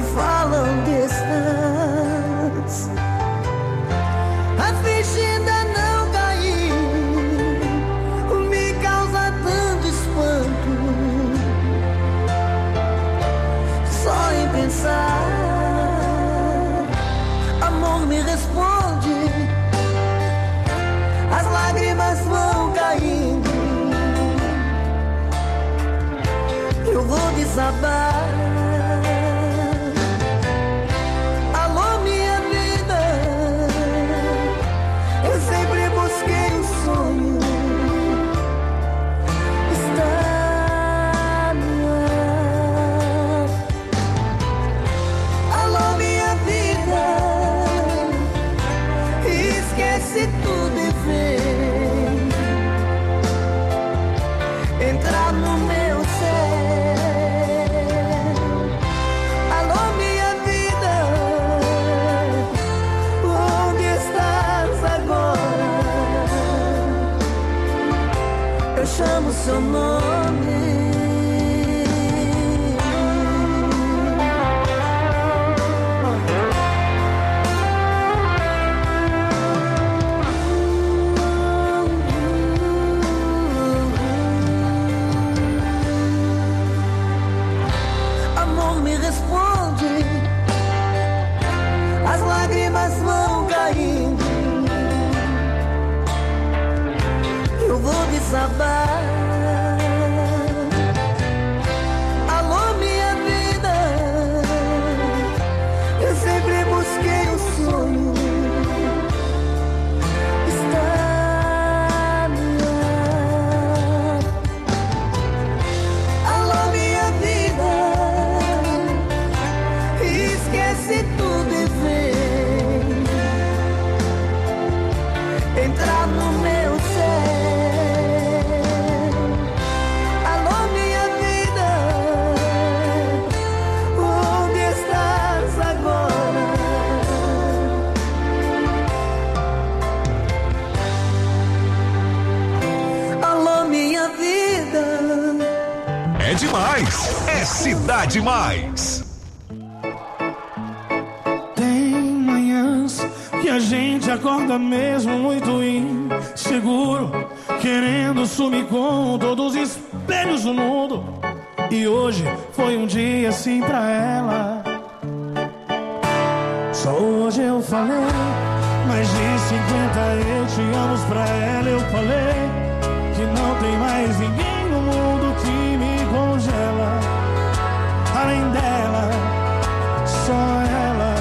me falam distância. A ficha ainda não caiu, me causa tanto espanto. Só em pensar, amor me responde, as lágrimas vão caindo, eu vou desabar. Alô, minha vida, eu sempre busquei um sonho, está no ar. Alô, minha vida, esquece tudo e vem entrar no meu céu. Alô, minha vida, onde estás agora? Eu chamo seu nome. Amor me responde, as lágrimas vão caindo, eu vou desabar. Alô, minha vida, eu sempre busquei um sonho, está no ar. Alô, minha vida, esquece tudo e vem entrar no meu céu. Alô, minha vida, onde estás agora? Alô, minha vida. É demais, é Cidade Mais. Tem manhãs que a gente acorda mesmo muito inseguro, querendo sumir com todos os espelhos do mundo. E hoje foi um dia assim pra ela. Só hoje eu falei mais de 50 eu te amo pra ela. Eu falei que não tem mais ninguém no mundo que me congela. Além dela, só ela.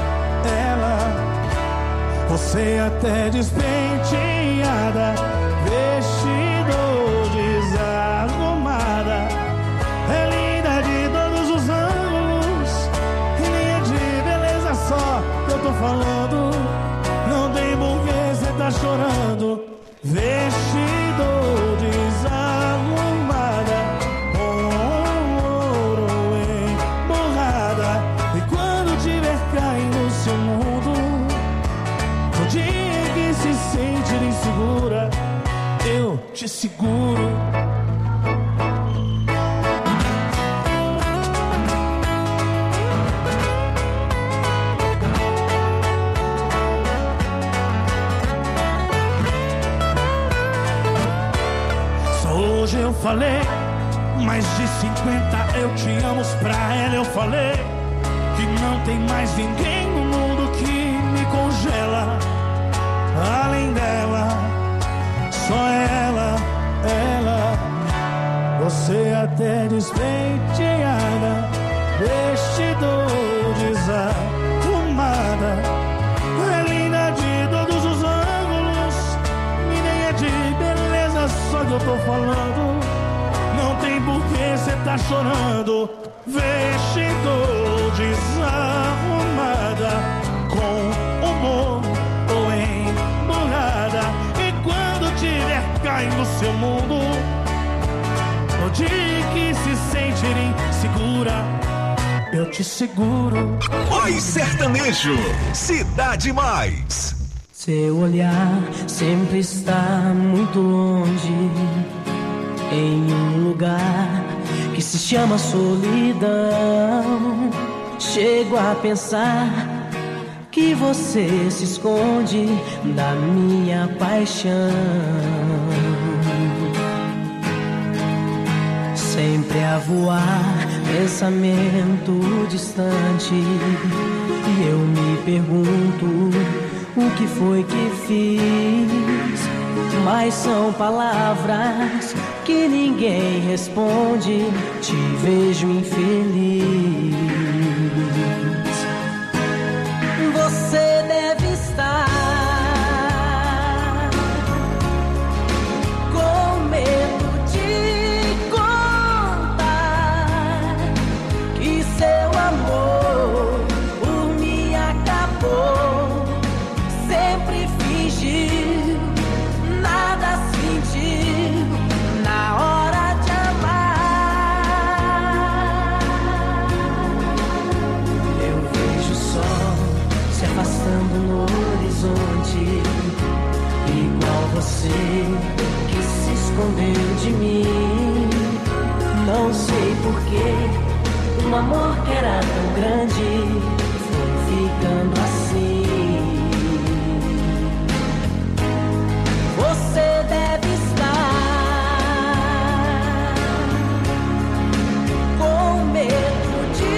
Você até despenteada, vestido desarrumada, é linda de todos os ângulos, e nem é de beleza só que eu tô falando. Não tem porquê cê tá chorando. Vestido desarrumada, com ouro emborrada, e quando tiver caindo no seu mundo, no dia que se sentir insegura, eu te seguro. Só hoje eu falei mais de 50 eu te amo pra ela. Eu falei que não tem mais ninguém no mundo que me congela. Além dela, só ela. Você até despenteada, vestido desarrumada, é linda de todos os ângulos, e nem é de beleza só que eu tô falando. Não tem porquê cê tá chorando. Vestido desarrumada, com humor ou emburrada, e quando tiver caindo no seu mundo, no dia que se sentir insegura, eu te seguro. Mais sertanejo, Cidade Mais. Seu olhar sempre está muito longe, em um lugar que se chama solidão. chego a pensar que você se esconde da minha paixão. Sempre a voar, pensamento distante, e eu me pergunto o que foi que fiz. Mas são palavras que ninguém responde. Te vejo infeliz. Você deve estar com medo de contar que seu amor por mim acabou. Sempre fingiu, nada sentiu na hora de amar. Eu vejo o sol se afastando no horizonte, igual você que se escondeu de mim. Não sei porquê, um amor que era tão grande foi ficando assim. Você deve estar com medo de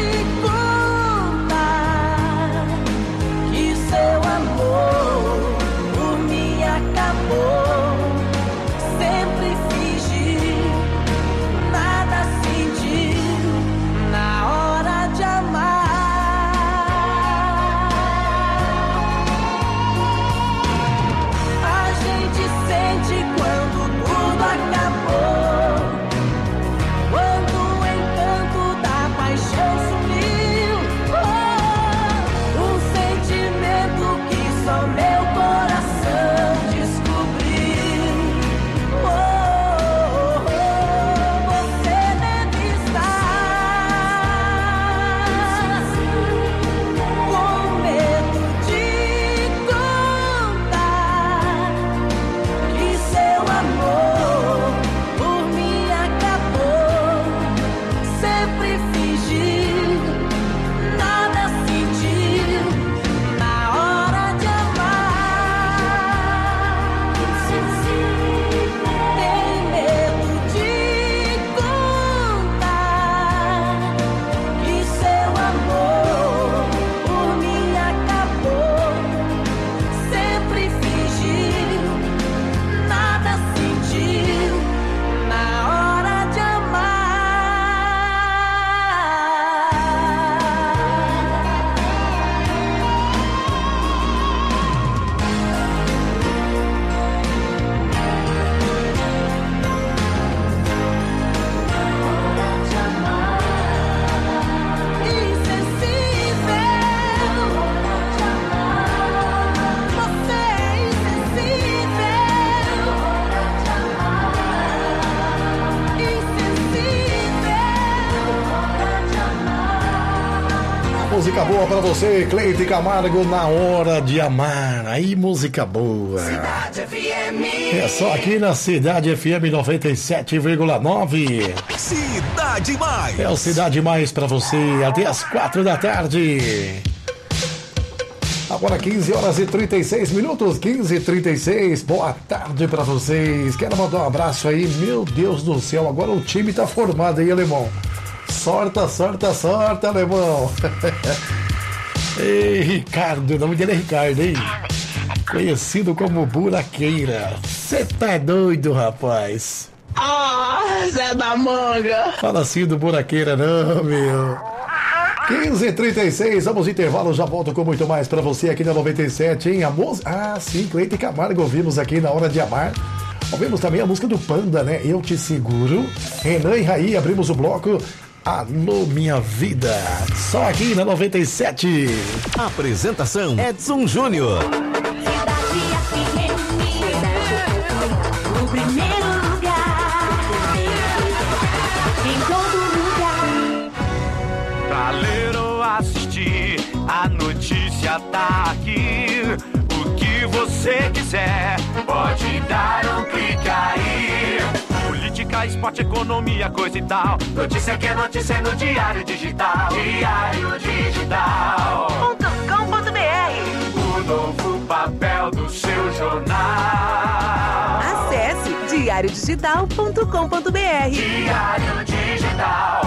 contar que seu amor por mim acabou. Sempre fingiu, nada sentiu na hora de amar. A gente sente quando tudo acabou, quando o encanto da paixão sumiu. Um sentimento que só meu coração descobriu. Você deve estar com medo de contar que seu amor por mim acabou. Sempre fingiu, nada sentiu na hora de amar. Tem medo de contar que seu amor por mim acabou. Sempre fingiu, nada sentiu na hora de Música boa pra você, Cleide Camargo, Na Hora de Amar. Aí, música boa. É só aqui na Cidade FM 97,9. Cidade Mais. É o Cidade Mais pra você até as 4 da tarde. Agora 15 horas e 36 minutos, 15h36. Boa tarde pra vocês. Quero mandar um abraço aí. Meu Deus do céu, agora o time tá formado aí, alemão. Sorta, sorta, sorta, alemão. Ei, Ricardo, o nome dele é Ricardo, hein? Conhecido como Buraqueira. Você tá doido, rapaz? Ah, Zé da Manga. Fala assim do Buraqueira, não, meu. 15h36, vamos intervalo, já volto com muito mais pra você aqui na 97, hein? A música... Ah, sim, Cleide Camargo, ouvimos aqui Na Hora de Amar. Ouvimos também a música do Panda, né? Eu Te Seguro. Renan e Raí, abrimos o bloco Alô Minha Vida. Só aqui na 97. Apresentação Edson Júnior. No primeiro lugar, em todo lugar. Pra ler ou assistir, a notícia tá aqui. O que você quiser, pode dar um clique aí. Política política, esporte, economia, coisa e tal. Notícia que é notícia no Diário Digital. Diário Digital. .com.br. O novo papel do seu jornal. Acesse diariodigital.com.br. Diário Digital.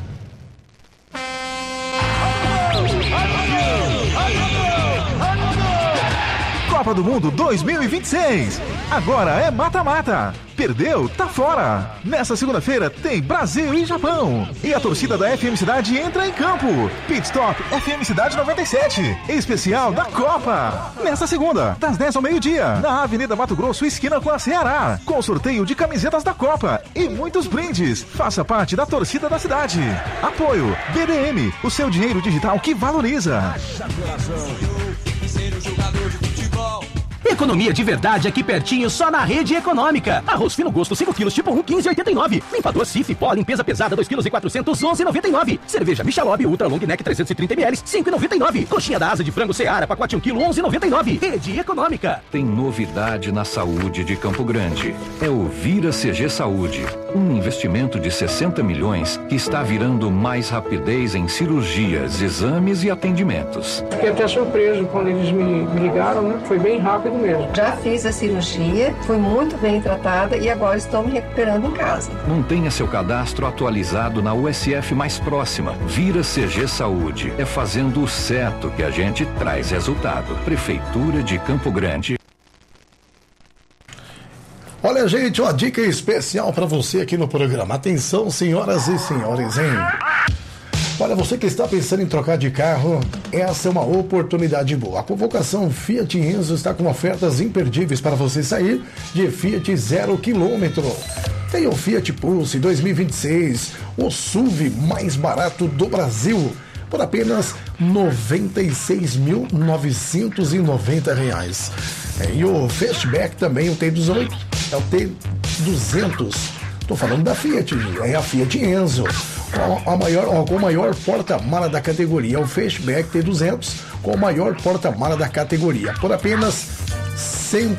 Copa do Mundo 2026. Agora é mata-mata. Perdeu, tá fora. Nessa segunda-feira tem Brasil e Japão. E a torcida da FM Cidade entra em campo. Pit Stop FM Cidade 97. Especial da Copa. Nessa segunda, das 10 ao meio-dia, na Avenida Mato Grosso, esquina com a Ceará. Com sorteio de camisetas da Copa e muitos brindes. Faça parte da torcida da cidade. Apoio BDM, o seu dinheiro digital que valoriza. Economia de verdade aqui pertinho, só na Rede Econômica. Arroz fino gosto 5 quilos tipo 1, 15,89. Limpador Cif, pó, limpeza pesada 2 quilos e 400, 11,99. Cerveja Michelob Ultra Long Neck 330 ml, 5,99. Coxinha da asa de frango Seara, pacote 1 quilo, 11,99. Rede Econômica. Tem novidade na saúde de Campo Grande. É o Vira CG Saúde. Um investimento de 60 milhões que está virando mais rapidez em cirurgias, exames e atendimentos. Fiquei até surpreso quando eles me ligaram, né? Foi bem rápido mesmo. Já fiz a cirurgia, fui muito bem tratada e agora estou me recuperando em casa. Mantenha seu cadastro atualizado na USF mais próxima. Vira CG Saúde. É fazendo o certo que a gente traz resultado. Prefeitura de Campo Grande. Olha, gente, uma dica especial para você aqui no programa. Atenção, senhoras e senhores, hein? Olha, você que está pensando em trocar de carro, essa é uma oportunidade boa. A convocação Fiat Enzo está com ofertas imperdíveis para você sair de Fiat 0 km. Tem o Fiat Pulse 2026, o SUV mais barato do Brasil, por apenas R$ 96.990. E o Fastback também, o T18, é o T200. Estou falando da Fiat, é a Fiat Enzo. Com o maior porta-mala da categoria, o Fastback T200, com o maior porta-mala da categoria, por apenas R$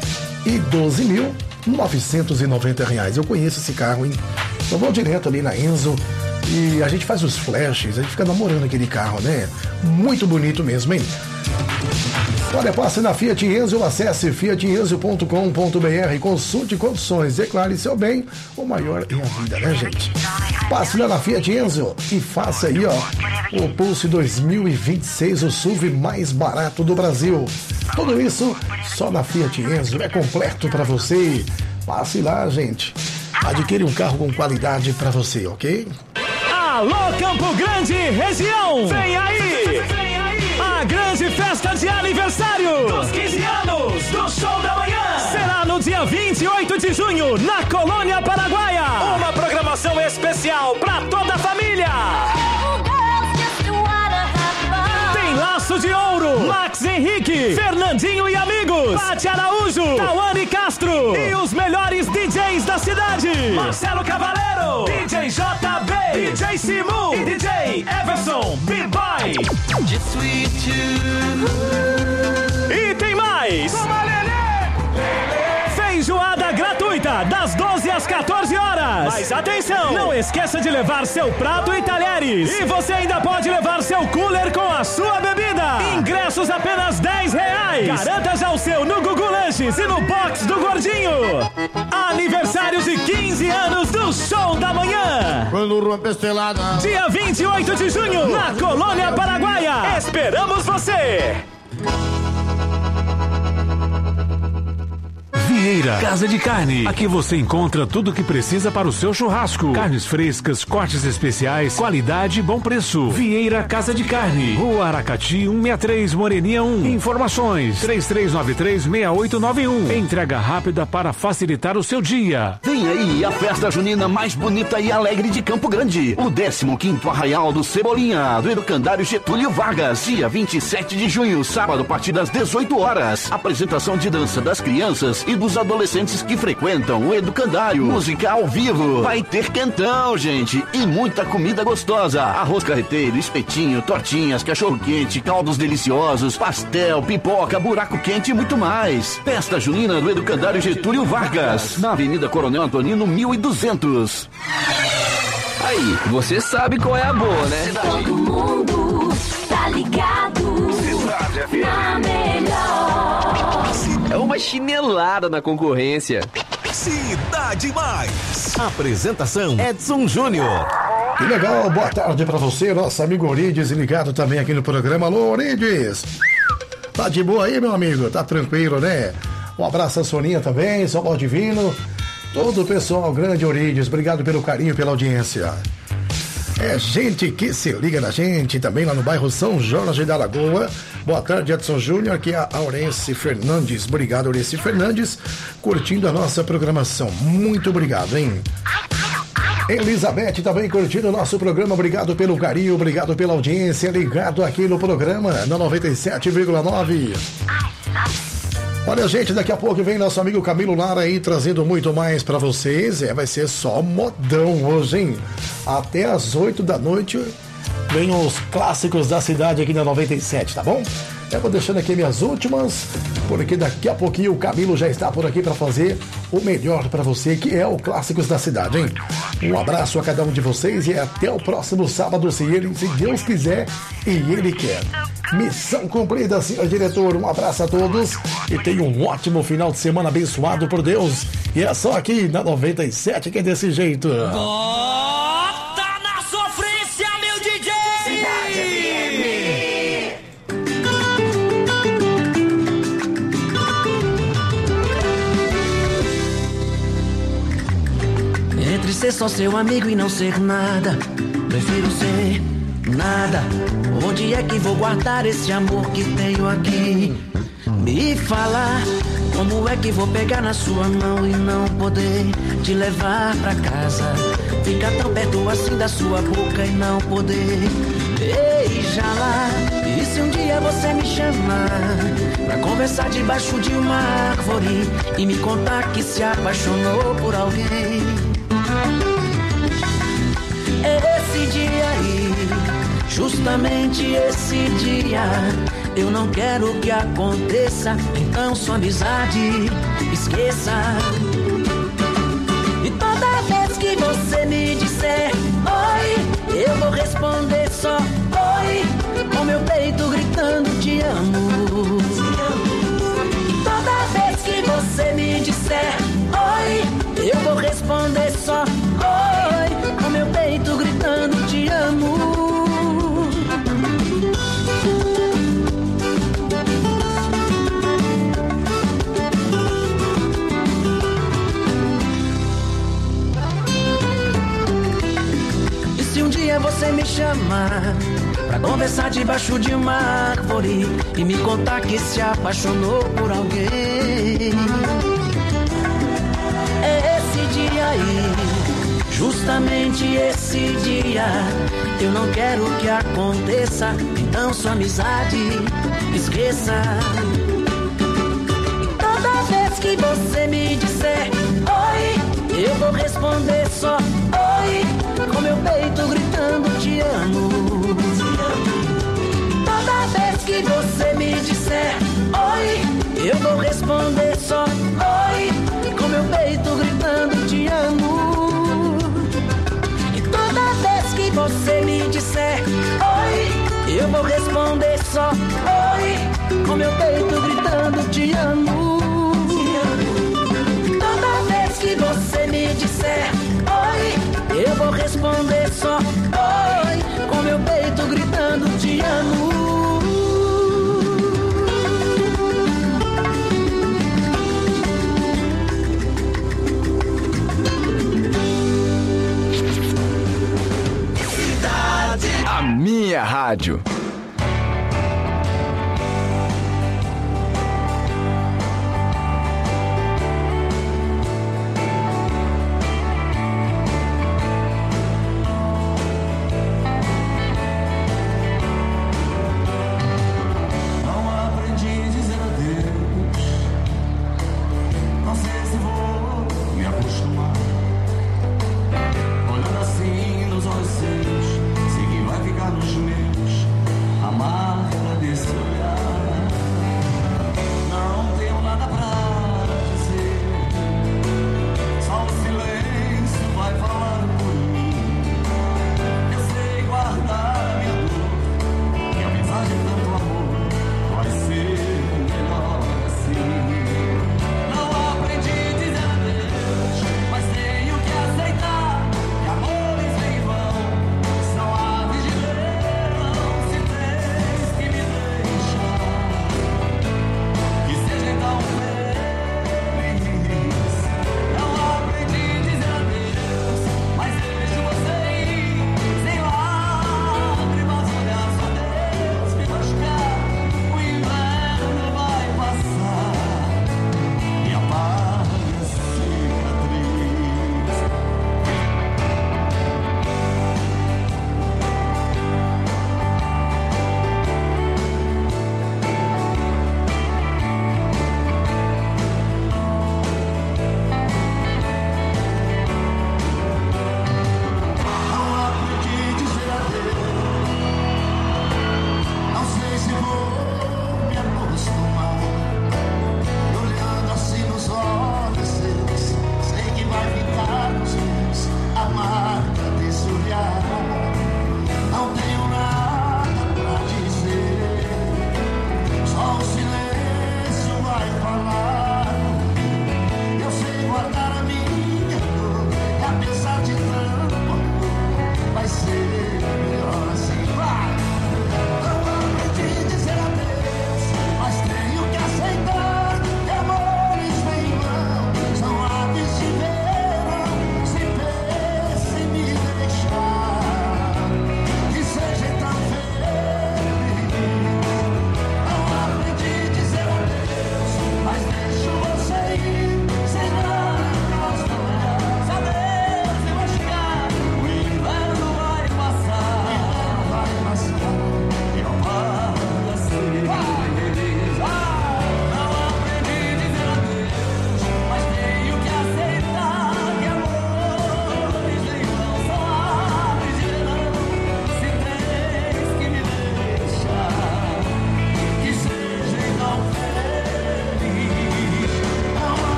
112.990. Eu conheço esse carro, hein? Eu vou direto ali na Enzo e a gente faz os flashes, a gente fica namorando aquele carro, né? Muito bonito mesmo, hein? Olha, passe na Fiat Enzo, acesse fiatenzo.com.br, consulte condições, declare seu bem, o maior é a vida, né, gente? Passe lá na Fiat Enzo e faça aí, ó, o Pulse 2026, o SUV mais barato do Brasil. Tudo isso só na Fiat Enzo, é completo para você. Passe lá, gente. Adquire um carro com qualidade para você, ok? Alô, Campo Grande, região! Vem aí! A grande festa de aniversário dos 15 anos do Show da Manhã será no dia 28 de junho, na Colônia Paraguaia. Uma programação especial para toda a família. Tem Laço de Ouro, Max Henrique, Fernandinho e Amigos, Paty Araújo, Tawane Castro e os melhores DJs da cidade: Marcelo Cavaleiro, DJ JB, DJ Simu e DJ Everson B-Boy. E tem mais! Feijoada gratuita das 12 às 14 horas. Mas atenção, não esqueça de levar seu prato e talheres. E você ainda pode levar seu cooler com a sua bebida. Ingressos apenas R$10. Garanta já o seu no Gugu Lanches e no Box do Gordinho. Aniversário de 15 anos do Show da Manhã. Dia 28 de junho, na Colônia Paraguaia. Esperamos você! Vieira Casa de Carne. Aqui você encontra tudo o que precisa para o seu churrasco. Carnes frescas, cortes especiais, qualidade e bom preço. Vieira Casa de Carne. Rua Aracati, 163, Moreninha 1. Informações: 3393-6891. Entrega rápida para facilitar o seu dia. Vem aí a festa junina mais bonita e alegre de Campo Grande. O 15º Arraial do Cebolinha, do Educandário Getúlio Vargas. Dia 27 de junho, sábado, a partir das 18 horas. Apresentação de dança das crianças e dos os adolescentes que frequentam o Educandário. Música ao vivo. Vai ter quentão, gente. E muita comida gostosa. Arroz carreteiro, espetinho, tortinhas, cachorro-quente, caldos deliciosos, pastel, pipoca, buraco quente e muito mais. Festa junina do Educandário Getúlio Vargas, na Avenida Coronel Antonino 1200. Aí, você sabe qual é a boa, né? Todo mundo tá ligado. Cidade FM. Na melhor. É uma chinelada na concorrência. Cidade Mais. Apresentação Edson Júnior. Que legal, boa tarde pra você, nosso amigo Orides, ligado também aqui no programa. Alô, Orides! Tá de boa aí, meu amigo? Tá tranquilo, né? Um abraço a Soninha também, São Paulo Divino. Todo o pessoal, grande Orides, obrigado pelo carinho, pela audiência. É gente que se liga na gente, também lá no bairro São Jorge da Lagoa. Boa tarde, Edson Júnior, aqui é a Aurence Fernandes. Obrigado, Aurence Fernandes, curtindo a nossa programação. Muito obrigado, hein? Elizabeth também curtindo o nosso programa, obrigado pelo carinho, obrigado pela audiência, ligado aqui no programa, na 97,9. Olha, gente, daqui a pouco vem nosso amigo Camilo Lara aí, trazendo muito mais pra vocês. Vai ser só modão hoje, hein? Até às 8 da noite vem os clássicos da cidade aqui na 97, tá bom? Eu vou deixando aqui minhas últimas, porque daqui a pouquinho o Camilo já está por aqui para fazer o melhor para você, que é o Clássicos da Cidade, hein? Um abraço a cada um de vocês e até o próximo sábado, se Deus quiser e Ele quer. Missão cumprida, senhor diretor. Um abraço a todos e tenha um ótimo final de semana abençoado por Deus. E é só aqui na 97 que é desse jeito. Bota na sofrência, meu DJ! Entre ser só seu amigo e não ser nada, prefiro ser nada. Onde é que vou guardar esse amor que tenho aqui? Me fala, como é que vou pegar na sua mão e não poder te levar pra casa? Ficar tão perto assim da sua boca e não poder beijá-la. E se um dia você me chamar pra conversar debaixo de uma árvore e me contar que se apaixonou por alguém? Esse dia aí, justamente esse dia, eu não quero que aconteça, então sua amizade esqueça. E toda vez que você me disser oi, eu vou responder só oi, com meu peito gritando te amo. E toda vez que você me disser oi, eu vou responder só oi, com meu peito gritando te amo. E se um dia você me chamar pra conversar debaixo de uma árvore e me contar que se apaixonou por alguém? É esse dia aí, justamente esse dia, eu não quero que aconteça, então sua amizade esqueça. E toda vez que você me disser oi, eu vou responder só oi, com meu peito gritando te amo. Toda vez que você me disser oi, eu vou responder só oi, com meu peito gritando te amo. E toda vez que você me disser oi, eu vou responder só oi, com meu peito gritando te amo. E toda vez que você me disser oi, eu vou responder só oi, com meu peito gritando te amo. A minha rádio. Não aprendi a dizer adeus, não sei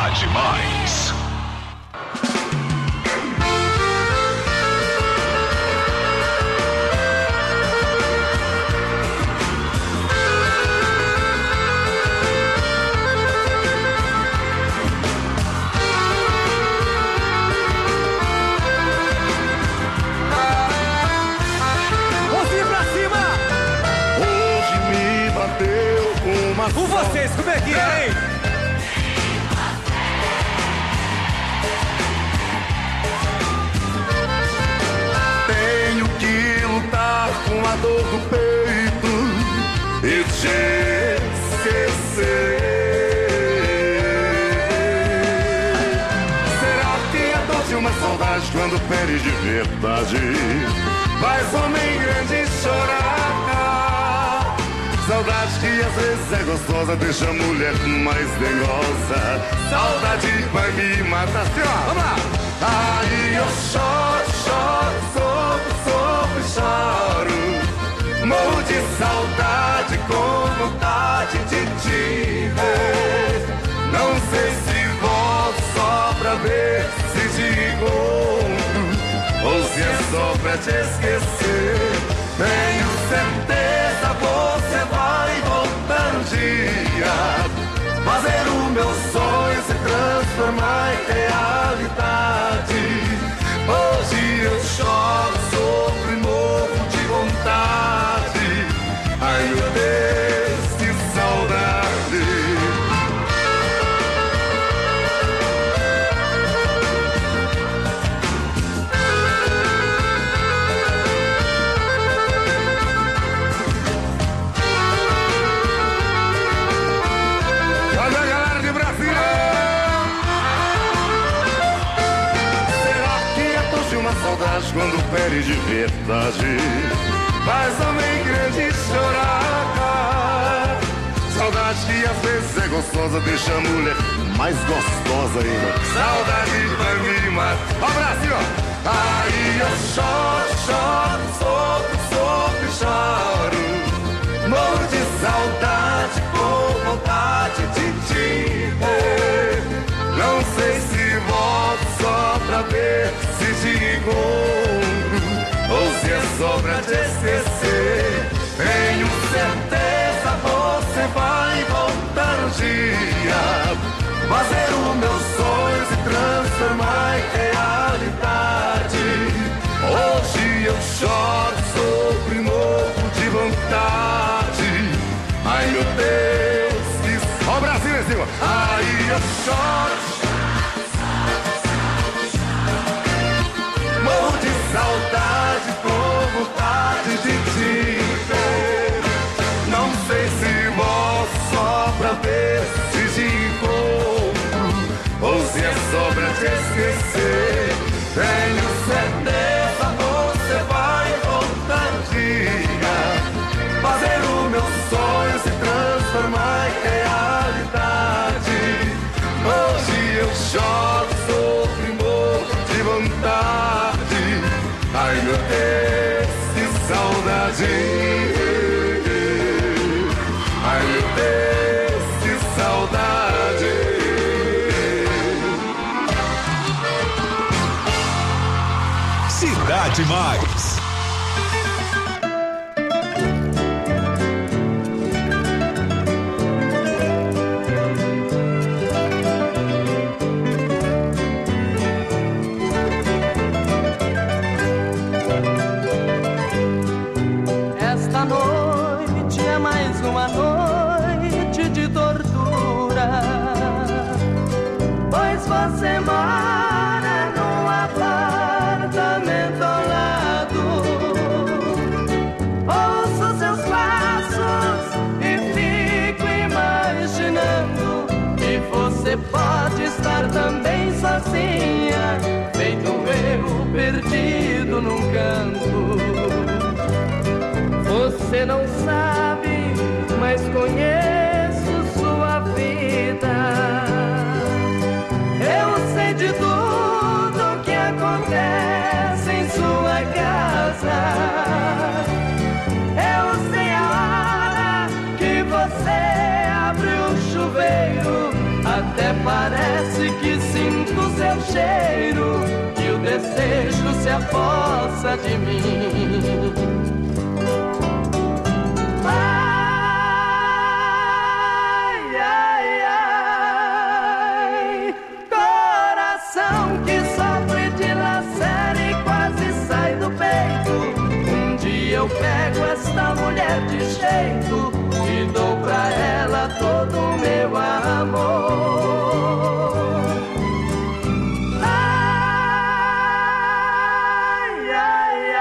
Cidade Mais. Com vocês, como é que é, hein? Tenho que lutar com a dor do peito e te esquecer. Será que é dor de uma saudade quando fere de verdade? Faz homem grande chorar. Saudade que às vezes é gostosa, deixa a mulher mais dengosa. Saudade vai me matar, assim, ó, vamos lá. Aí eu choro, choro, sofro, choro. Morro de saudade, com vontade de te ver. Não sei se volto só pra ver se te encontro ou se é só pra te esquecer. Tenho certeza você vai voltar um dia, fazer o meu sonho se transformar em realidade. Hoje eu choro, sofro e morro de vontade. Ai meu Deus, que saudade. Saudade quando fere de verdade, faz homem grande chorar. Saudade que às vezes é gostosa, deixa a mulher mais gostosa ainda. Saudade vai me matar. Ó, Brasil! Aí eu choro, choro, sofro e choro. Morro de saudade, com vontade de te ver. Não sei se volto só pra ver se te encontro ou se é só pra te esquecer. Tenho certeza você vai voltar um dia, fazer o meu sonho se transformar em realidade. Hoje eu choro, sofro e morro de vontade. Ai meu Deus, que... Ó o Brasil em cima. Aí eu choro, morro de saudade, com vontade de te ver. Não sei se volto só pra ver se te encontro ou se é só pra te esquecer. Tenho certeza você vai voltar um dia, fazer o meu sonho se transformar em realidade. Hoje eu choro, sofro e morro de vontade. Ai meu Deus, que saudade. Ai meu Deus, que saudade. Cidade Mais. Esta noite é mais uma noite de tortura, pois você mora num apartamento ao lado. Ouço seus passos e fico imaginando que você pode estar também sozinha, feito eu perdido num canto. Você não sabe, mas conheço sua vida. Eu sei de tudo que acontece em sua casa. Eu sei a hora que você abre o chuveiro, até parece seu cheiro e o desejo se apossa de mim. Ai, ai, ai, coração que sofre de lacera e quase sai do peito. Um dia eu pego esta mulher de jeito e dou pra ela todo o meu amor. Ai, ai,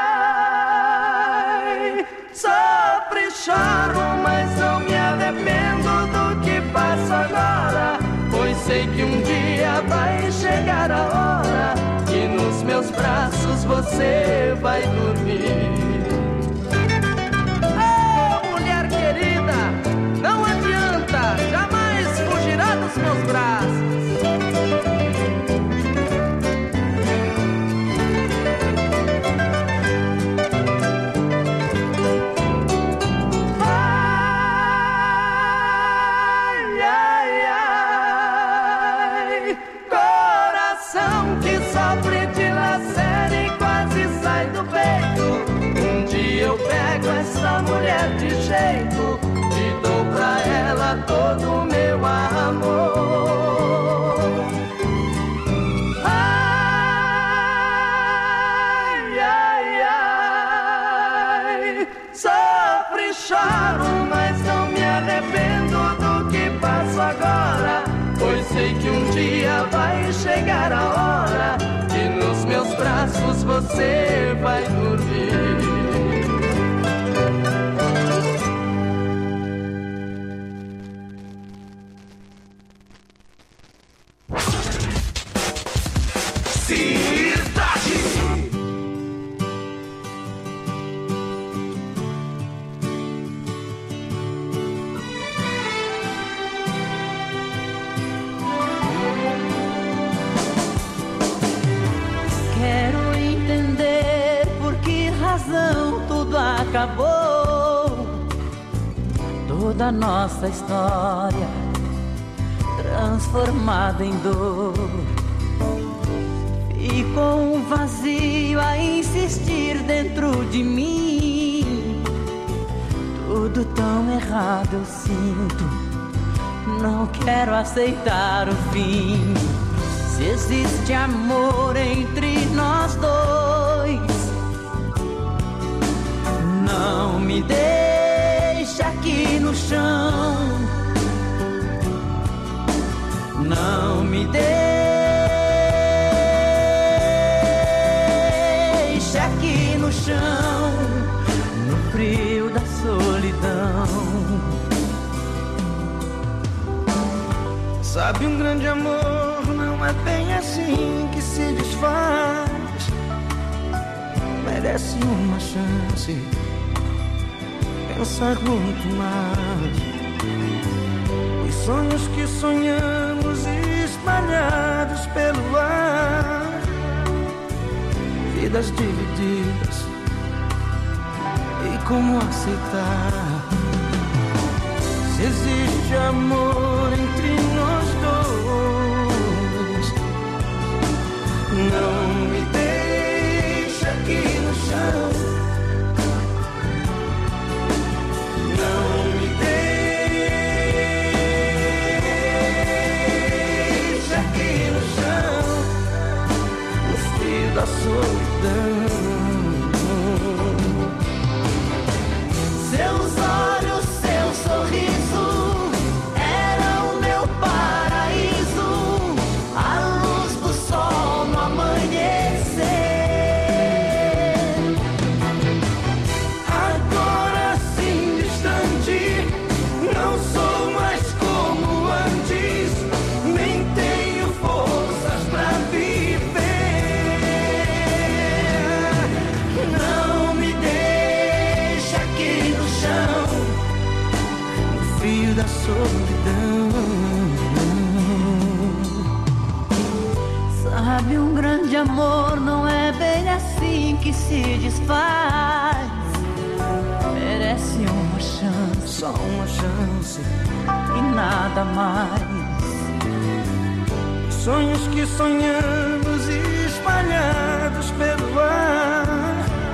ai, sofro e choro, mas não me arrependo do que faço agora, pois sei que um dia vai chegar a hora que nos meus braços você vai dormir. Não adianta, jamais fugirá dos meus braços. Ai, ai, ai, coração que sofre de lacera e quase sai do peito. Um dia eu pego essa mulher de jeito e dou pra ela todo o meu amor. Ai, ai, ai, sofro e choro, mas não me arrependo do que faço agora, pois sei que um dia vai chegar a hora que nos meus braços você vai dormir. Tudo acabou, toda nossa história transformada em dor. Ficou um vazio a insistir dentro de mim. Tudo tão errado eu sinto, não quero aceitar o fim. Se existe amor entre nós dois, não me deixa aqui no chão. Não me deixa aqui no chão, no frio da solidão. Sabe, um grande amor não é bem assim que se desfaz. Merece uma chance, pensar muito mais. Os sonhos que sonhamos espalhados pelo ar, vidas divididas, e como aceitar? Se existe amor entre nós dois, não me deixa aqui no chão. Não me deixa aqui no chão, no frio da solidão. Seus olhos, seu sorriso era o meu paraíso, a luz do sol no amanhecer. Agora assim distante, não sou mais como antes, nem tenho forças pra viver. Não me deixa aqui no chão, no fio da solidão. Sabe, um grande amor não é bem assim que se desfaz. Merece uma chance, só uma chance e nada mais. Os sonhos que sonhamos espalhados pelo ar,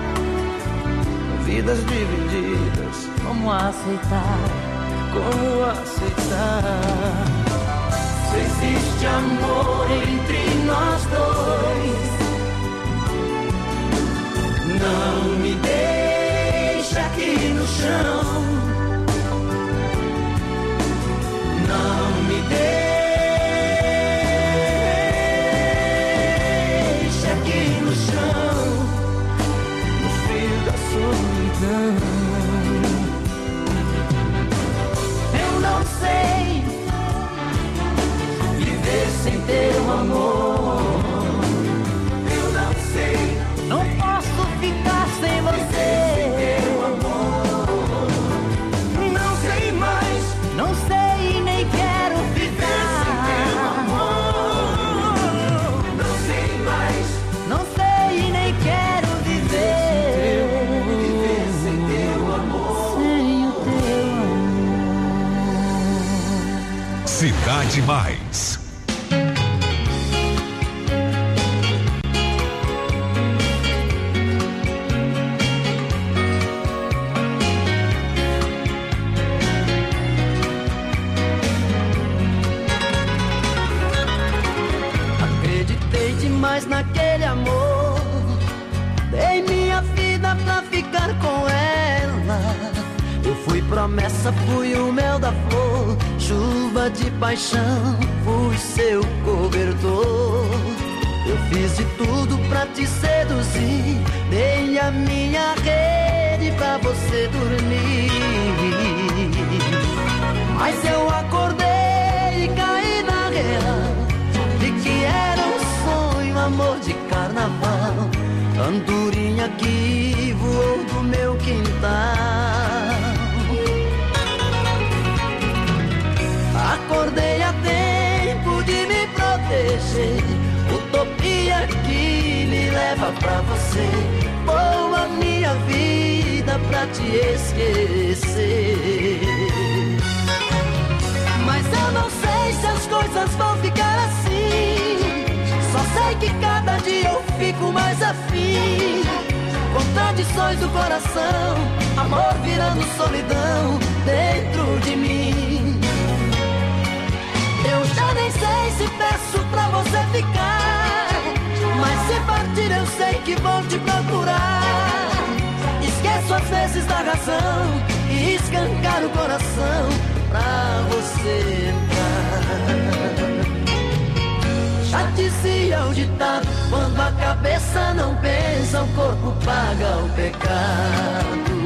vidas divididas. Como aceitar? Como aceitar? Se existe amor entre nós dois, não me deixa aqui no chão. Não me deixa aqui no chão, no frio da solidão. Eu não sei viver sem teu amor. Eu não sei, não posso ficar sem você. Teu amor, não sei mais, não sei nem quero viver sem teu amor. Não sei mais, não sei nem quero viver sem teu amor. Sem o teu amor. Cidade Mais. Mas naquele amor, dei minha vida pra ficar com ela. Eu fui promessa, fui o mel da flor, chuva de paixão, fui seu cobertor. Eu fiz de tudo pra te seduzir, dei a minha rede pra você dormir. Mas eu acordei e caí na real de que era amor de carnaval, andorinha que voou do meu quintal. Acordei a tempo de me proteger, utopia que me leva pra você. Vou a minha vida pra te esquecer. Mas eu não sei se as coisas vão ficar assim. Só sei que cada dia eu fico mais afim. Contradições do coração, amor virando solidão dentro de mim. Eu já nem sei se peço pra você ficar, mas se partir eu sei que vou te procurar. Esqueço às vezes da razão e escancar o coração pra você entrar. Já dizia o ditado, quando a cabeça não pensa, o corpo paga o pecado.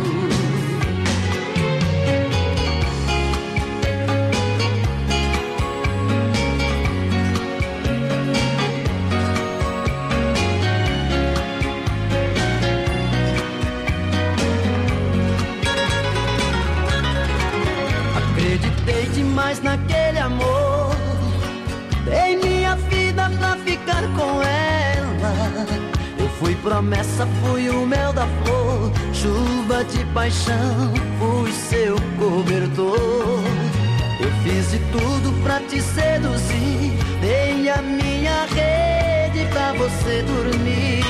Acreditei demais naquele amor, dei minha vida pra ficar com ela. Eu fui promessa, fui o mel da flor, chuva de paixão, fui seu cobertor. Eu fiz de tudo pra te seduzir, dei a minha rede pra você dormir.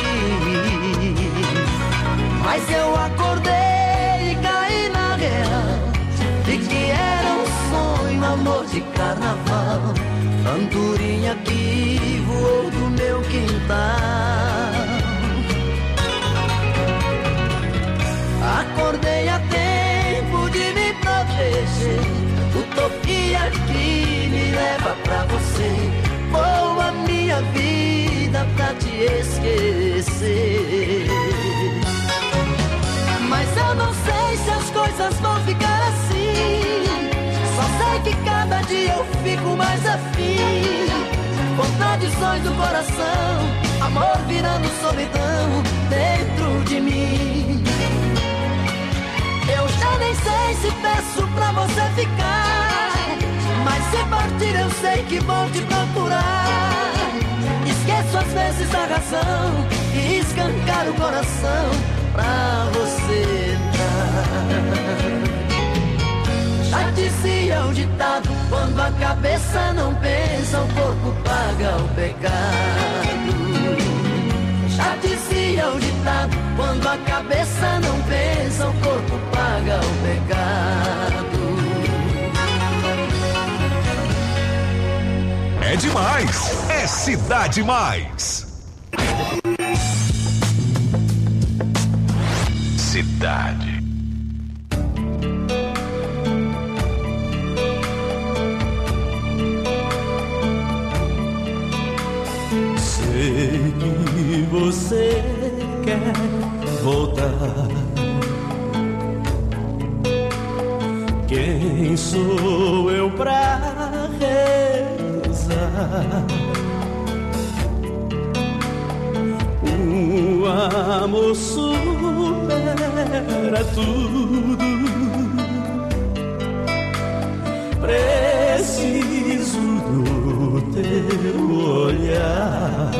Mas eu acordei e caí na real de que era um sonho, amor de carnaval, andorinha que voou do meu quintal. Acordei a tempo de me proteger, utopia que me leva pra você. Vou a minha vida pra te esquecer. Mas eu não sei se as coisas vão ficar assim. Só sei que cada dia eu fico mais afim. Contradições do coração, amor virando solidão dentro de mim. Eu já nem sei se peço pra você ficar, mas se partir eu sei que vou te procurar. Esqueço às vezes a razão e escancar o coração pra você entrar. Já dizia o ditado, quando a cabeça não pensa, o corpo paga o demais. É Cidade Mais. Cidade. Sei que você quer voltar. Quem sou eu pra rezar? O amor supera tudo. Preciso do teu olhar.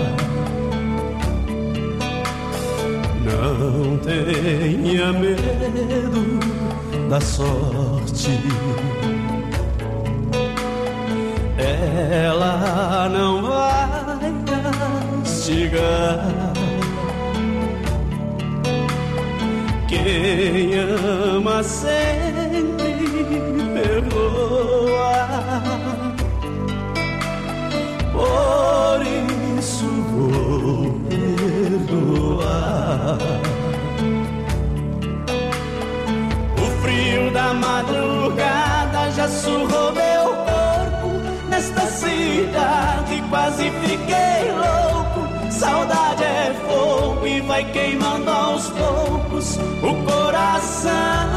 Não tenha medo da sorte. Ela não vai castigar. Quem ama sempre perdoa. Por isso vou perdoar. O frio da madrugada já surrou meu corpo. Nesta cidade quase fiquei louco. Saudade é fogo e vai queimando aos poucos o coração.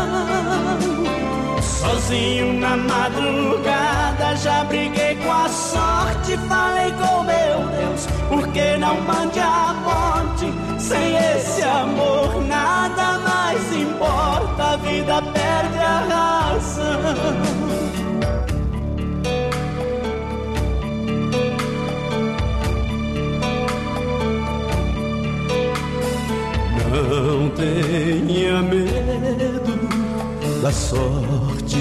Sozinho na madrugada já briguei com a sorte. Falei com meu Deus, por que não mande a morte? Sem esse amor nada mais importa. A vida perde a razão. Não tenha medo da sorte.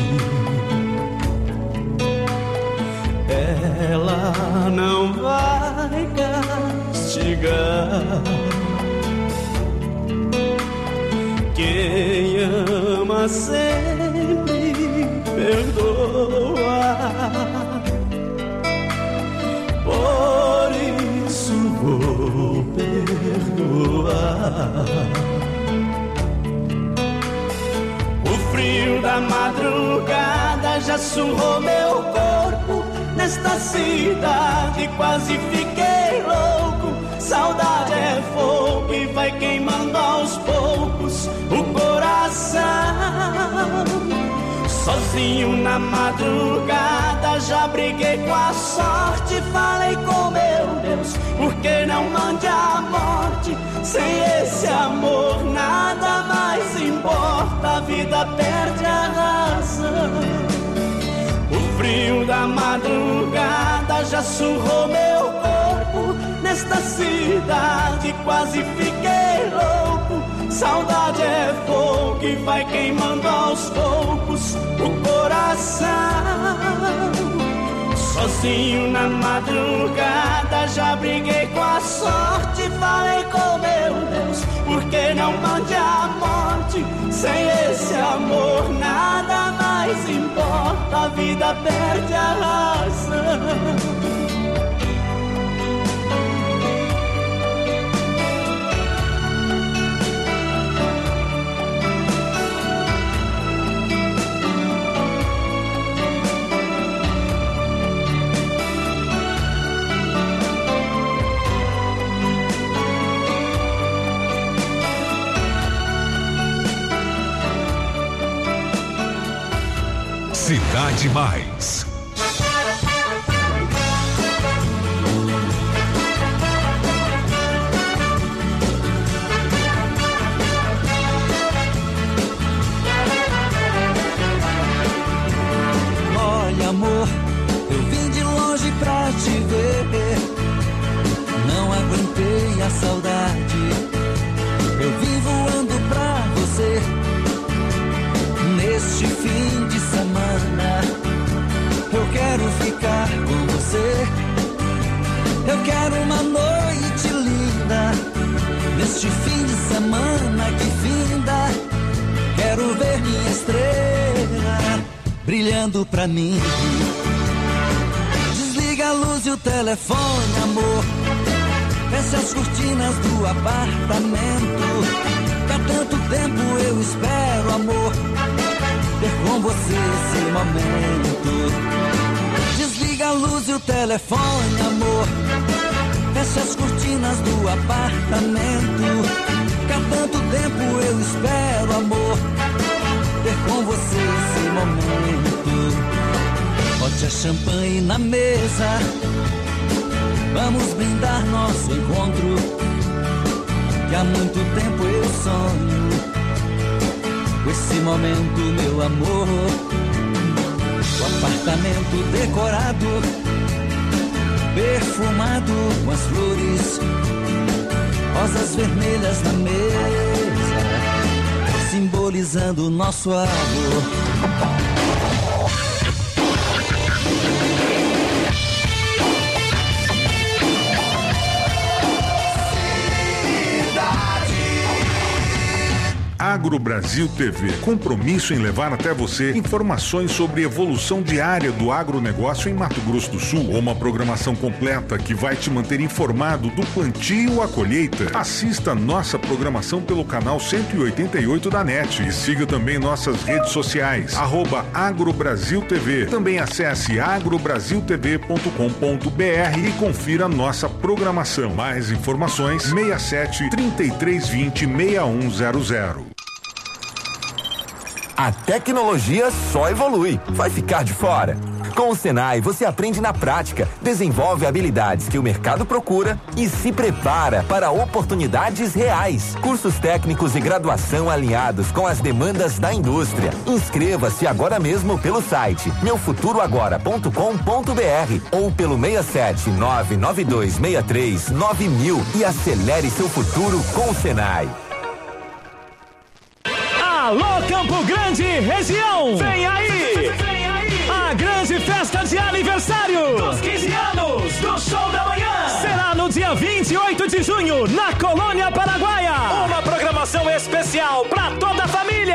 Ela não vai castigar. Quem ama sempre perdoa. Por isso vou perdoar. O frio da madrugada já surrou meu corpo. Nesta cidade quase fiquei louco. Saudade é fogo e vai queimando aos poucos o coração. Sozinho na madrugada já briguei com a sorte. Falei com meu Deus, por que não mande a morte? Sem esse amor nada mais importa. A vida perde a razão. O frio da madrugada já surrou meu corpo. Nesta cidade quase fiquei louco. Saudade é fogo que vai queimando aos poucos o coração. Sozinho na madrugada já briguei com a sorte. Falei com meu Deus, por que não mande a morte? Sem esse amor nada mais importa. A vida perde a razão. Cidade Mais. Olha, amor, eu vim de longe pra te ver. Não aguentei a saudade. Eu vim voando pra você. Neste fim de semana eu quero ficar com você. Eu quero uma noite linda. Neste fim de semana que finda, quero ver minha estrela brilhando pra mim. Desliga a luz e o telefone, amor. Feche as cortinas do apartamento. Que há tanto tempo eu espero, amor, ter com você esse momento. Desliga a luz e o telefone, amor. Feche as cortinas do apartamento. Que há tanto tempo eu espero, amor, ter com você esse momento. Bote a champanhe na mesa. Vamos brindar nosso encontro, que há muito tempo eu sonho com esse momento, meu amor. O apartamento decorado, perfumado com as flores, rosas vermelhas na mesa, simbolizando o nosso amor. Agro Brasil TV, compromisso em levar até você informações sobre evolução diária do agronegócio em Mato Grosso do Sul. Uma programação completa que vai te manter informado do plantio à colheita. Assista nossa programação pelo canal 188 da NET e siga também nossas redes sociais, @AgroBrasilTV. Também acesse agrobrasiltv.com.br e confira nossa programação. Mais informações 67 3320 6100. A tecnologia só evolui. Vai ficar de fora? Com o Senai, você aprende na prática, desenvolve habilidades que o mercado procura e se prepara para oportunidades reais. Cursos técnicos e graduação alinhados com as demandas da indústria. Inscreva-se agora mesmo pelo site meufuturoagora.com.br ou pelo 67992639000 e acelere seu futuro com o Senai. Alô Campo Grande, região! Vem aí! A grande festa de aniversário dos 15 anos do Show da Manhã será no dia 28 de junho, na Colônia Paraguaia. Uma programação especial para toda a família.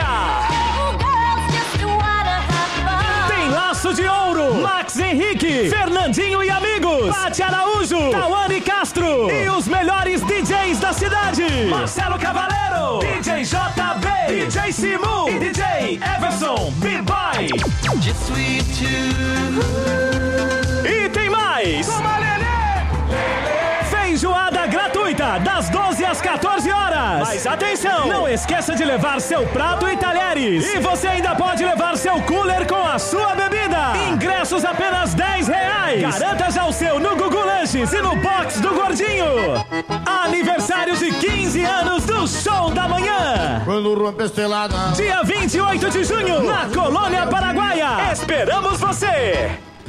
Tem Laço de Ouro, Max Henrique, Fernandinho e Amigos, Pati Araújo, Tawane Castro e os melhores DJs da cidade: Marcelo Cavaleiro, DJ JB, DJ Simu e DJ Everson B-Boy. E tem mais! Feijoada gratuita das 12 às 14 horas. Mas atenção, não esqueça de levar seu prato e talheres. E você ainda pode levar seu cooler com a sua bebida. Ingressos apenas R$10. Garanta já o seu no Gugu Lanches e no box do Gordinho. Aniversário de 15 anos do Show da Manhã. Dia 28 de junho, na Colônia Paraguaia. Esperamos você.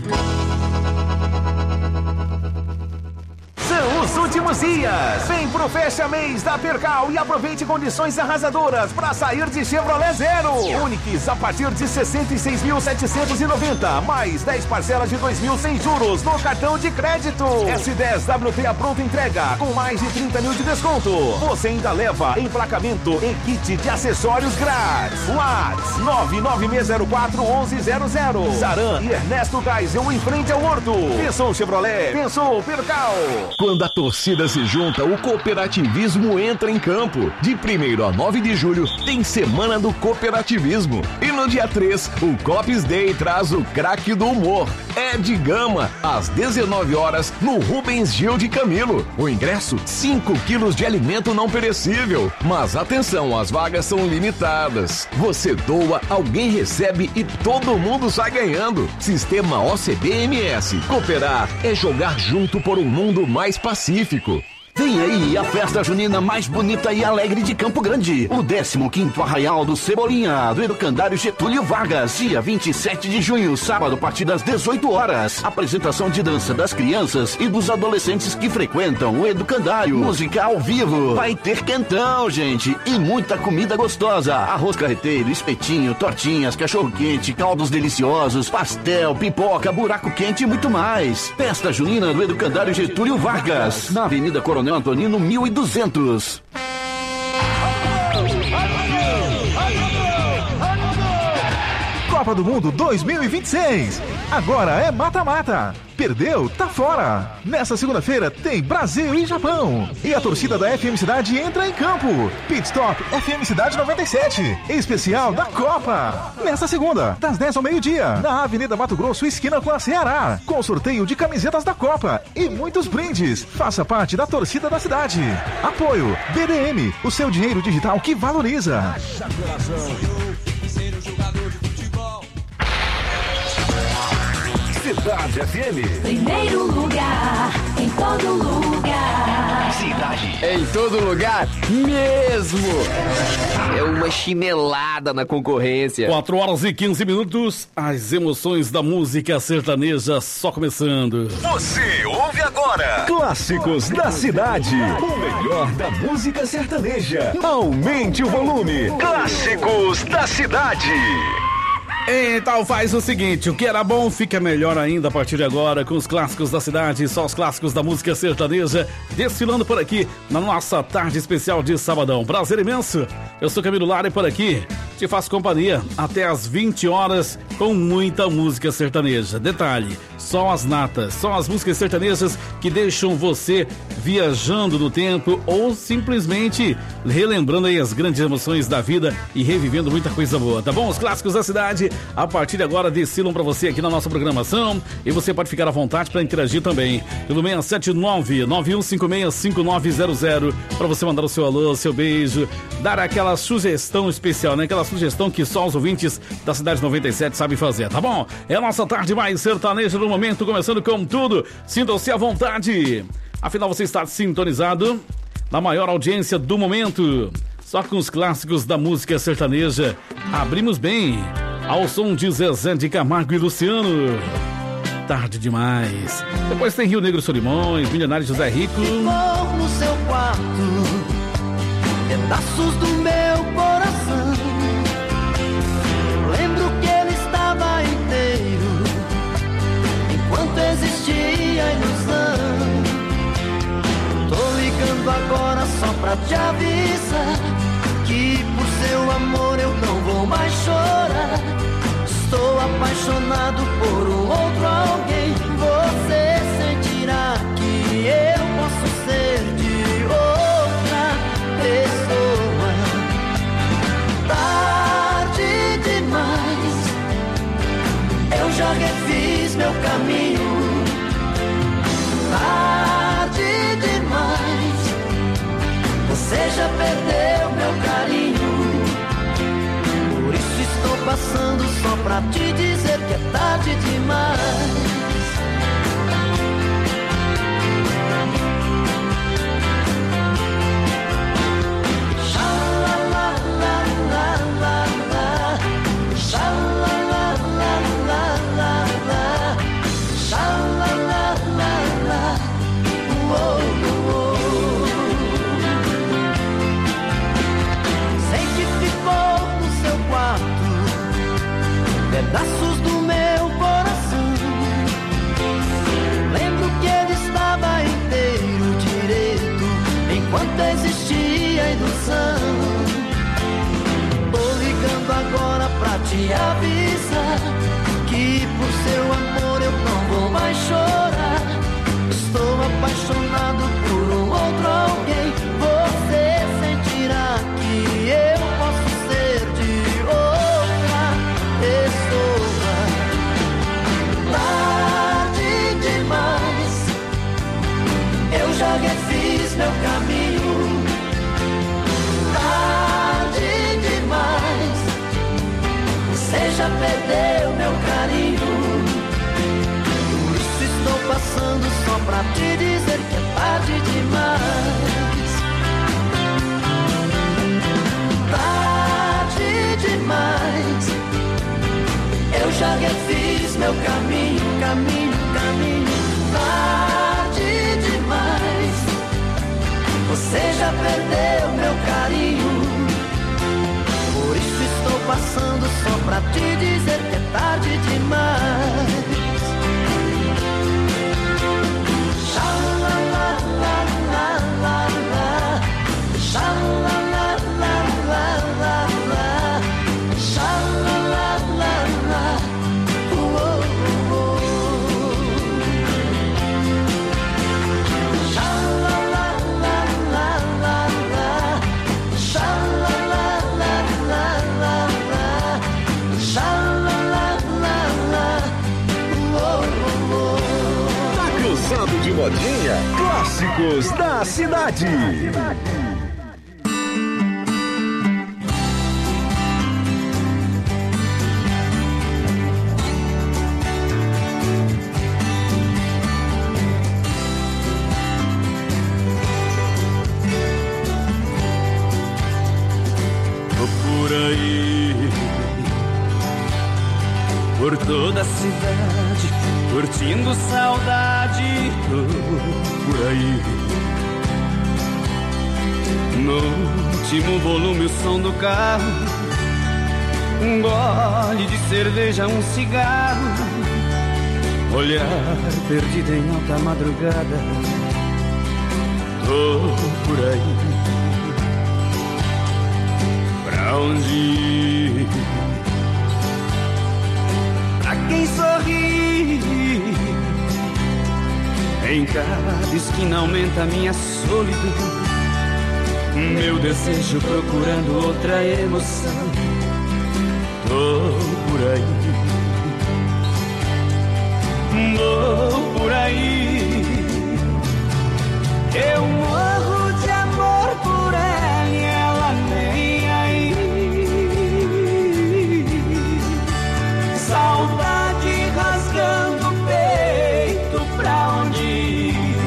São os últimos dias. Vem pro Fecha Mês da Percal e aproveite condições arrasadoras para sair de Chevrolet Zero. Onix a partir de 66.790, mais 10 parcelas de 2.000 sem juros no cartão de crédito. S10 WT a pronta entrega com mais de 30 mil de desconto. Você ainda leva emplacamento e kit de acessórios grátis. WhatsApp 996041100. Saran e Ernesto Geisel em frente ao Horto. Pensou Chevrolet, pensou Percal. Quando a torcida se junta, o cooperativismo entra em campo. De 1º a 9 de julho, tem Semana do Cooperativismo. E no dia 3, o Cops Day traz o craque do humor, Ed Gama, às 19 horas, no Rubens Gil de Camilo. O ingresso, 5 quilos de alimento não perecível. Mas atenção, as vagas são limitadas. Você doa, alguém recebe e todo mundo sai ganhando. Sistema OCB-MS. Cooperar é jogar junto por um mundo mais pacífico. Vem aí a festa junina mais bonita e alegre de Campo Grande. O 15º Arraial do Cebolinha, do Educandário Getúlio Vargas, dia 27 de junho, sábado, a partir das 18 horas. Apresentação de dança das crianças e dos adolescentes que frequentam o Educandário. Música ao vivo. Vai ter quentão, gente, e muita comida gostosa. Arroz carreteiro, espetinho, tortinhas, cachorro-quente, caldos deliciosos, pastel, pipoca, buraco quente e muito mais. Festa junina do Educandário Getúlio Vargas, na Avenida Coronel Antonino 1200. Copa Copa do Mundo 2026. Agora é mata-mata. Perdeu, tá fora. Nessa segunda-feira tem Brasil e Japão. E a torcida da FM Cidade entra em campo. Pit Stop FM Cidade 97. Especial da Copa. Nessa segunda, das 10 ao meio-dia, na Avenida Mato Grosso, esquina com a Ceará. Com sorteio de camisetas da Copa e muitos brindes. Faça parte da torcida da cidade. Apoio BDM, o seu dinheiro digital que valoriza. Cidade FM. Primeiro lugar, em todo lugar. Cidade. Em todo lugar mesmo. É uma chinelada na concorrência. 4 horas e 15 minutos. As emoções da música sertaneja só começando. Você ouve agora Clássicos da Cidade. O melhor da música sertaneja. Aumente o volume. Clássicos da Cidade. Então faz o seguinte, o que era bom fica melhor ainda a partir de agora, com os clássicos da cidade, só os clássicos da música sertaneja, desfilando por aqui na nossa tarde especial de sabadão. Prazer imenso, eu sou Camilo Lara e por aqui te faço companhia até às 20 horas com muita música sertaneja. Detalhe, só as natas, só as músicas sertanejas que deixam você viajando no tempo ou simplesmente relembrando aí as grandes emoções da vida e revivendo muita coisa boa, tá bom? Os clássicos da cidade a partir de agora desfilam pra você aqui na nossa programação e você pode ficar à vontade para interagir também pelo 679-9156-5900 para você mandar o seu alô, seu beijo, dar aquela sugestão especial, né? Aquela sugestão que só os ouvintes da Cidade 97 sabem fazer, tá bom? É a nossa tarde mais sertaneja no momento, começando com tudo. Sinta-se à vontade. Afinal, você está sintonizado na maior audiência do momento. Só com os clássicos da música sertaneja. Abrimos bem ao som de Zezé de Camargo e Luciano. Tarde demais. Depois tem Rio Negro Solimões, Milionário José Rico. Ficou no seu quarto pedaços do meu coração. Lembro que ele estava inteiro enquanto existia a ilusão. Tô ligando agora só pra te avisar que por seu amor eu não vou mais chorar. Estou apaixonado por um outro alguém. Você sentirá que eu posso ser de outra pessoa. Tarde demais, eu já refiz meu caminho. Tarde demais, você já perdeu meu carinho. Por isso estou passando só pra te dizer que é tarde demais. Pedaços do meu coração. Lembro que ele estava inteiro direito enquanto existia a ilusão. Tô ligando agora pra te avisar que por seu amor eu não vou mais chorar. Estou apaixonado por um outro alguém. Você sentirá que eu posso ser de outra pessoa. Tarde demais, eu já refiz meu caminho. Tarde demais, você já perdeu meu carinho. Por isso estou passando só pra te dizer que é tarde demais. Tarde demais, eu já refiz meu caminho, caminho, caminho. Tarde demais, você já perdeu meu carinho. Por isso estou passando só pra te dizer que é tarde demais. Xalalalala, xalalalala, xalalalala. Passando de modinha, clássicos da cidade. Por toda a cidade, curtindo saudade, por aí. No último volume o som do carro, um gole de cerveja, um cigarro, olhar perdido em alta madrugada. Tô por aí. Pra onde ir? Quem sorri em cada esquina aumenta minha solidão, meu desejo procurando outra emoção. Tô por aí, vou por aí. Eu morro de amor por ela e ela nem aí. Saudade rasgando o peito, pra onde ir?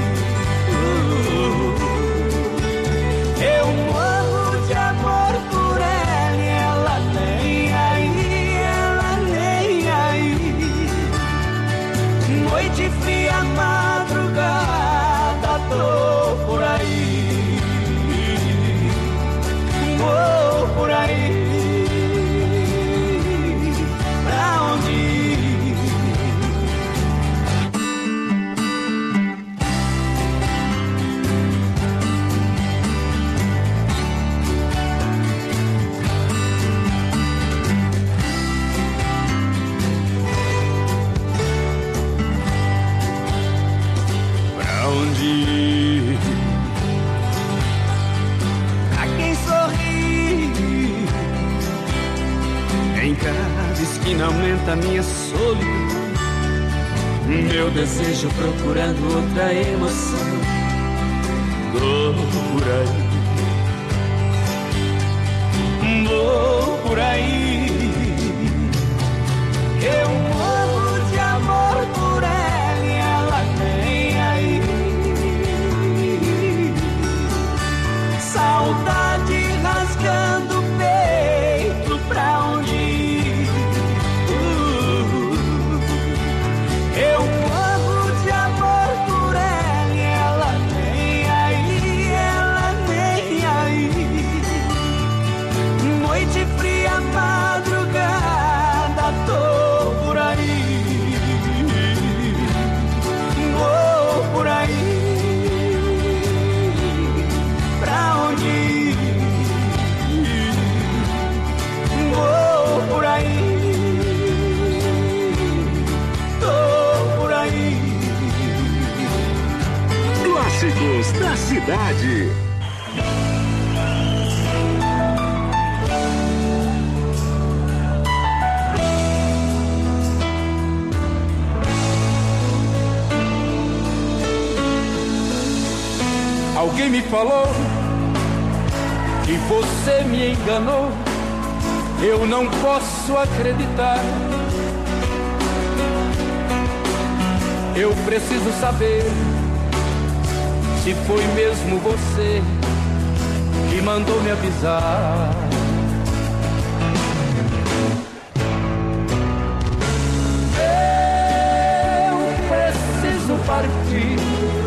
Eu morro de amor por ela e ela nem aí, ela nem aí. Noite fria, madrugada, tô por aí, vou por aí. Esquina aumenta minha solidão, meu desejo procurando outra emoção. Tô por aí, vou por aí. Eu morro de amor por ela e ela nem aí. Saudade rasgando o peito, pra onde ir? Eu morro de amor por ela e ela nem aí, ela nem aí. Noite fria, madrugada, tô por aí, vou por aí. Pra onde ir? Vou por aí. Clássicos da cidade. Alguém me falou que você me enganou. Eu não posso acreditar. Eu preciso saber se foi mesmo você que mandou me avisar. Eu preciso partir.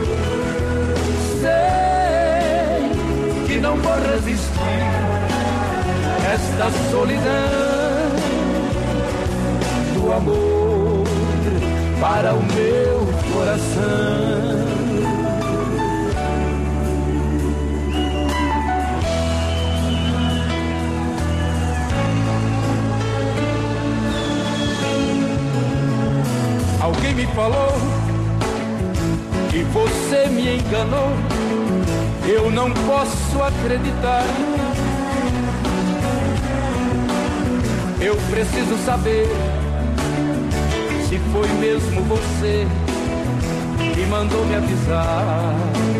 Sei que não vou resistir esta solidão do amor para o meu coração. Alguém me falou que você me enganou. Eu não posso acreditar. Eu preciso saber se foi mesmo você e mandou me avisar.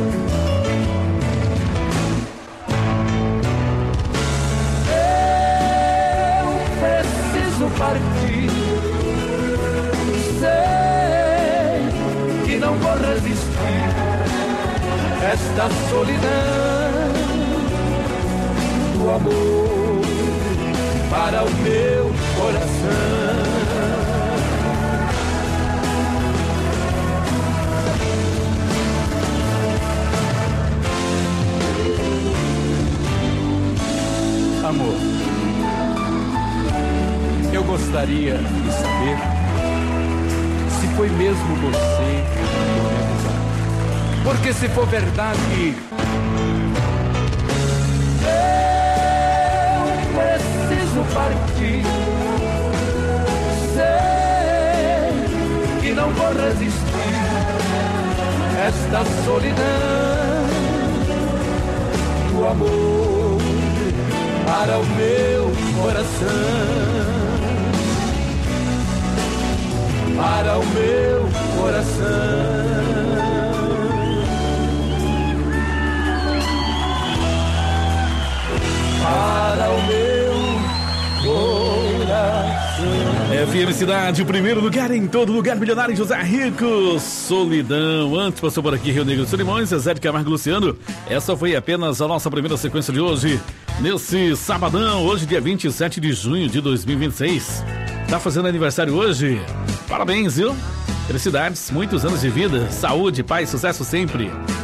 Eu preciso partir, sei que não vou resistir esta solidão do amor para o meu coração. Amor, eu gostaria de saber se foi mesmo você que mandou me avisar. Porque se for verdade, eu preciso partir. Sei que não vou resistir esta solidão do amor para o meu coração, para o meu coração. Para o meu coração. FM Cidade, o primeiro lugar em todo lugar, Milionário José Rico, Solidão. Antes passou por aqui Rio Negro, Solimões, Zé de Camargo, Luciano. Essa foi apenas a nossa primeira sequência de hoje, nesse sabadão, hoje dia 27 de junho de 2026. Tá fazendo aniversário hoje? Parabéns, viu? Felicidades, muitos anos de vida, saúde, paz, sucesso sempre.